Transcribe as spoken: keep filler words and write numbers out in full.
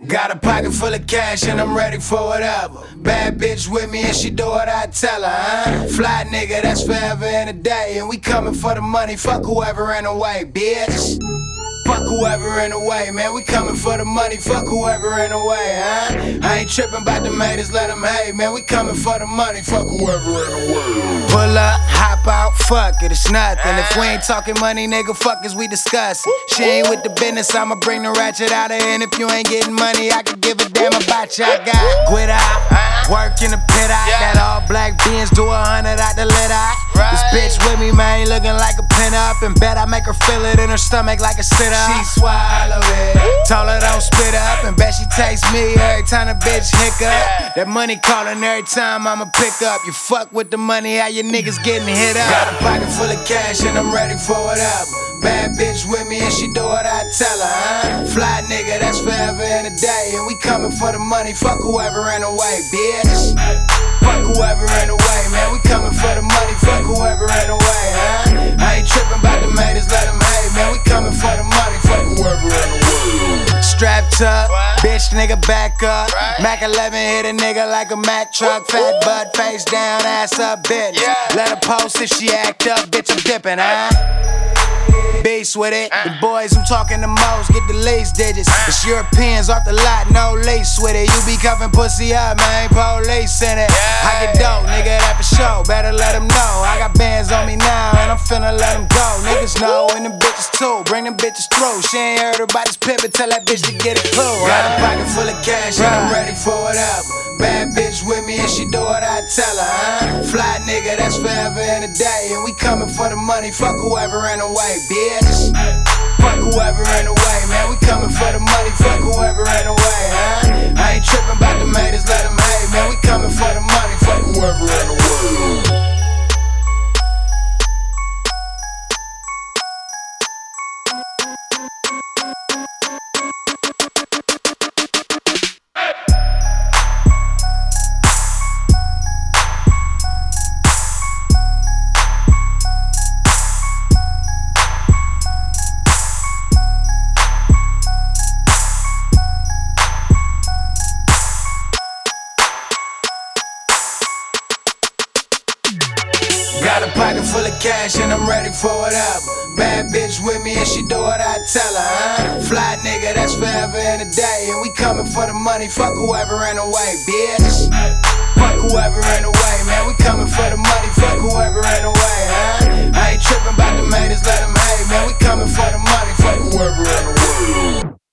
Got a pocket full of cash and I'm ready for whatever. Bad bitch with me and she do what I tell her, huh? Fly nigga, that's forever and a day. And we coming for the money, fuck whoever in the way, bitch. Fuck whoever in the way, man, we coming for the money, fuck whoever in the way, huh? I ain't tripping about the haters, let them hate, man, we coming for the money, fuck whoever in the way. Pull up, hop out, fuck it, it's nothing. If we ain't talking money, nigga, fuck is we discussing. She ain't with the business, I'ma bring the ratchet out of here. And if you ain't getting money, I can give a damn about you. I got quit out, work in the pit out. That all black beans do a hundred out the lid out. This bitch with me, man, looking like a pin up. And bet I make her feel it in her stomach like a sit up. She swallow it, told her don't spit up. And bet she takes me every time the bitch hiccup. That money calling every time I'ma pick up. You fuck with the money, how your niggas getting hit up. Got a pocket full of cash and I'm ready for whatever. Bad bitch with me and she do what I tell her, huh? Fly nigga, that's forever and a day. And we coming for the money, fuck whoever in the way, bitch. Fuck whoever in the way, man, we coming for the money, fuck whoever in the way, huh? I ain't tripping about the haters, let them hate, man, we coming for the money, fuck whoever in the way. Strapped up, bitch nigga back up. Mac eleven hit a nigga like a Mack truck. Fat butt, face down, ass up, bitch. Let her post if she act up, bitch, I'm dipping, huh? Beast with it. The boys who talking the most get the least digits. It's Europeans off the lot, no lace with it. You be cuffing pussy up, man, police in it. I get dope, nigga, that for sure. Better let them know. I got bands on me now, and I'm finna let them go. Niggas know, and them bitches too. Bring them bitches through. She ain't heard about this pivot, tell that bitch to get a clue. Got a pocket full of cash, and I'm ready for whatever. Bad bitch with me, and she do what I tell her, huh? Fly nigga, that's forever and a day. And we coming for the money, fuck whoever in the way, bitch. Fuck whoever in the way, man, we coming for the money, fuck whoever in the way, huh? I ain't tripping about the haters, let them hate, man, we coming for the money, fuck whoever in the way. Got a pocket full of cash and I'm ready for whatever. Bad bitch with me and she do what I tell her, huh? Fly nigga, that's forever and a day. And we coming for the money, fuck whoever in the way, bitch. Fuck whoever in the way, man, we coming for the money, fuck whoever in the way, huh? I ain't tripping about the haters, let them hate, man, we coming for the money, fuck whoever in the way.